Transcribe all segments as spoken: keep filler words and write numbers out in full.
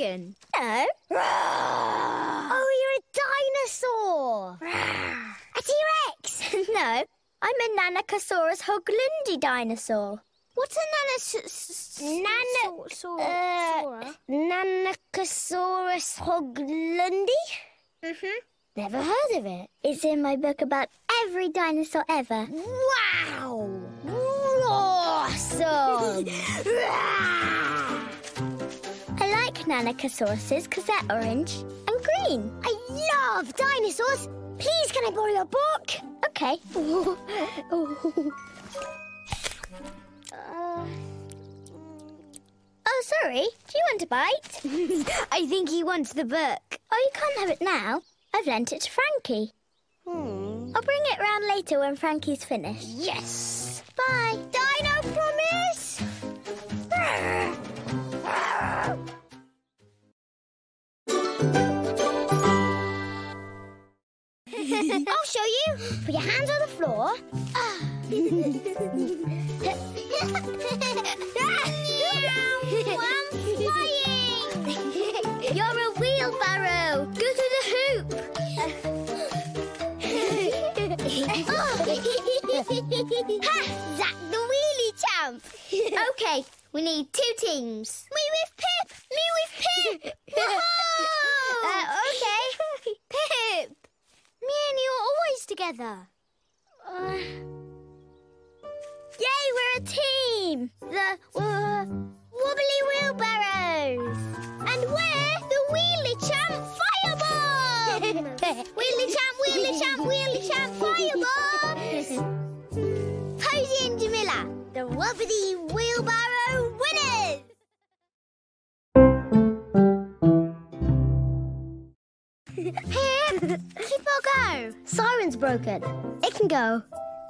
dragon. No. Oh, you're a dinosaur. A T-Rex. No, I'm a Nanocosaurus hoglundi dinosaur. What's a nanosaur? Nano... Uh, Nanocosaurus hoglundi? Mm-hmm. Never heard of it. It's in my book about every dinosaur ever. Wow! Awesome! I like Nanocosauruses because they're orange and green. I love dinosaurs. Please, can I borrow your book? Okay. uh... Oh, sorry. Do you want a bite? I think he wants the book. Oh, you can't have it now. I've lent it to Frankie. Hmm. I'll bring it round later when Frankie's finished. Yes. Bye. Dino promise. I'll show you. Put your hands on the floor. I'm flying. You're a wheelbarrow. Go to the hoop. Ha! Zack the wheelie champ. Okay, we need two teams. Me with Pip. Me with Pip. Whoa! Uh, okay. Pip. Me and you are always together. Uh, yay, we're a team. The uh, Wobbly wheelbarrows. And we're the wheelie champ firebomb. Wheelie champ, wheelie champ, wheelie champ firebomb. Posy and Jamila, the wobbly wheelbarrow winners. Pip, keep or go. siren's broken. It can go.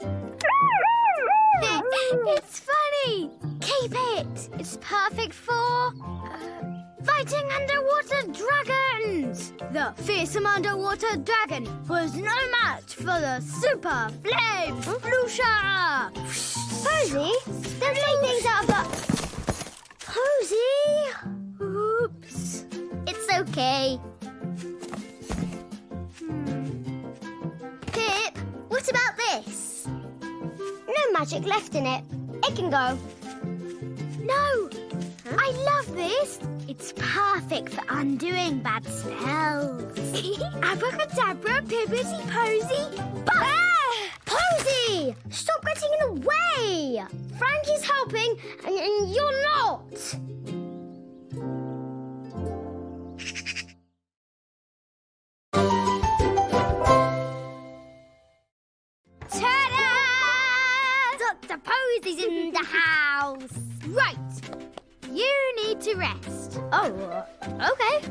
It's funny. Keep it. It's perfect for uh, fighting underwater dragons. The fearsome underwater dragon was no match for the super flame sploosher. Posy, don't take things out of the... Posy! Oops. It's okay. Hmm. Pip, what about this? No magic left in it. It can go. No, I love this. It's perfect for undoing bad spells. Abracadabra, pibbity posy. Ah! Posy! Stop getting in the way! Frankie's helping and, and you're not! Ta-da! Doctor Posy's in the house. Right. You need to rest. Oh, okay.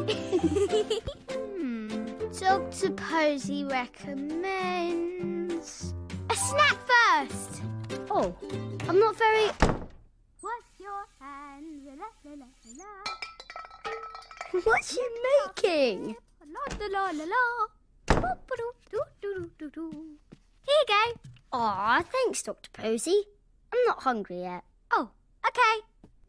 hmm. Doctor Posy recommends a snack first. Oh, I'm not very... Wash your hands. La, la, la, la. What's she making? La, la, la, la, la. Here you go. Aw, thanks, Doctor Posy. I'm not hungry yet. Oh, okay.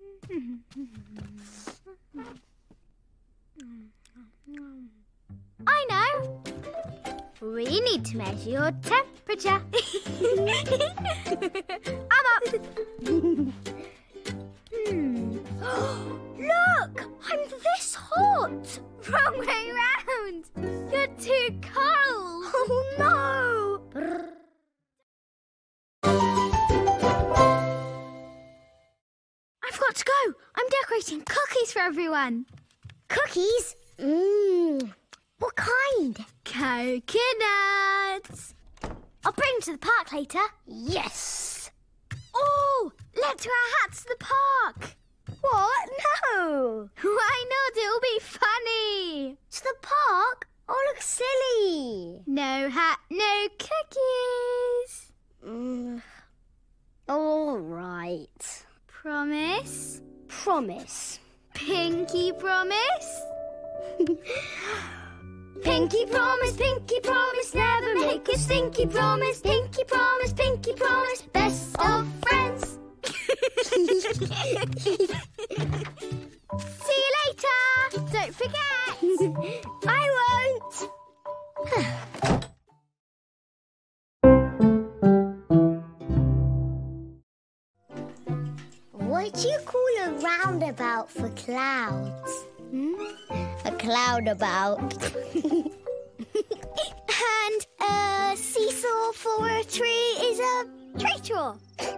I know. We need to measure your temperature. I'm up. hmm. Look, I'm this hot. Wrong way round. You're too cold. Oh, no. I've got to go. I'm decorating cookies for everyone. Cookies? Mmm. What kind? Coconuts. I'll bring them to the park later. Yes. Oh, let's wear our hats to the park. What? No. Why not? It'll be funny. To the park? Oh, look silly. No hat, no cookies. Mm. All right. Promise? Promise. Pinky promise? Pinky promise, pinky promise, never make a stinky promise. Pinky promise, pinky promise, best of friends. See you later. later. Don't forget. I won't. What do you call a roundabout for clouds? Hmm? A cloudabout. And a seesaw for a tree is a tree straw.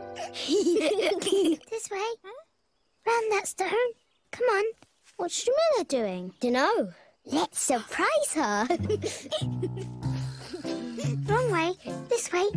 This way. Huh? Round that stone. Come on. What's Jamila doing? Dunno. Let's surprise her. Wrong way. This way.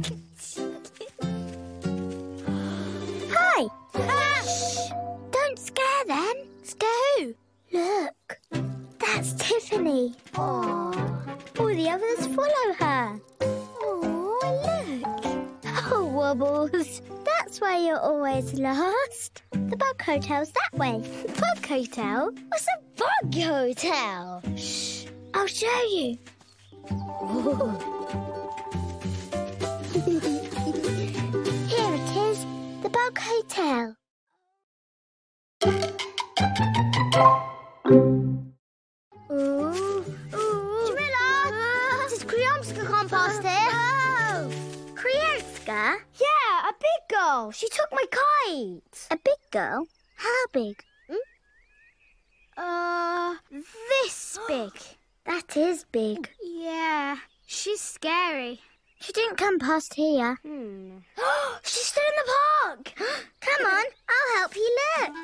Hi. Ah. Shh. Don't scare them. Scare who? Look. That's Tiffany. Aww. All the others follow her. Oh, look. Oh, Wobbles. That's why you're always last. The bug hotel's that way. Bug hotel? What's a bug hotel? Shh. I'll show you. Here it is. The bug hotel. Ooh, ooh. Jamila! Does Kriomska come past here? Oh! Kriomska? Yeah, a big girl. She took my kite. A big girl? How big? Hmm? Uh, this big. That is big. Yeah, she's scary. She didn't come past here. Hmm. She's still in the park. Come on, I'll help you look.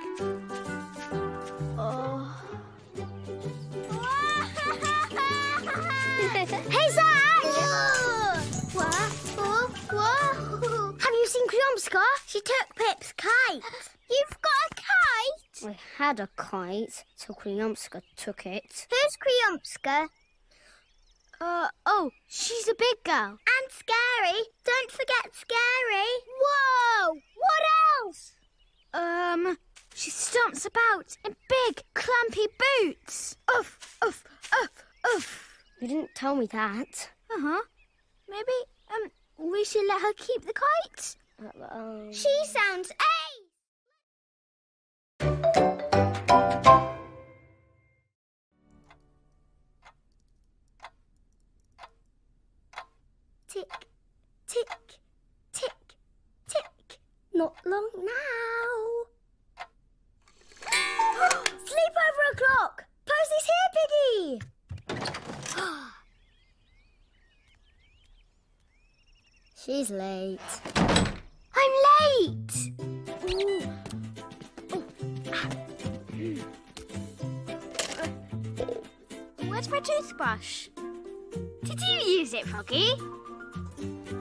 Oh. Hey, Zach! What? Whoa, whoa. Have you seen Kriomska? She took Pip's kite. You've got a kite? I had a kite till Kriomska took it. Who's Kriomska? Uh, oh, she's a big girl. And scary. Don't forget scary. Whoa! What else? Um, she stomps about in big, clumpy boots. Oof, oof, oof, oof. You didn't tell me that. Uh-huh. Maybe, um, we should let her keep the kite? Uh, um... She sounds ace! Tick, tick, tick, tick. Not long now. Sleepover o'clock! Posey's here, Piggy! She's late. I'm late! Ooh. Oh. Where's my toothbrush? Did you use it, Froggy?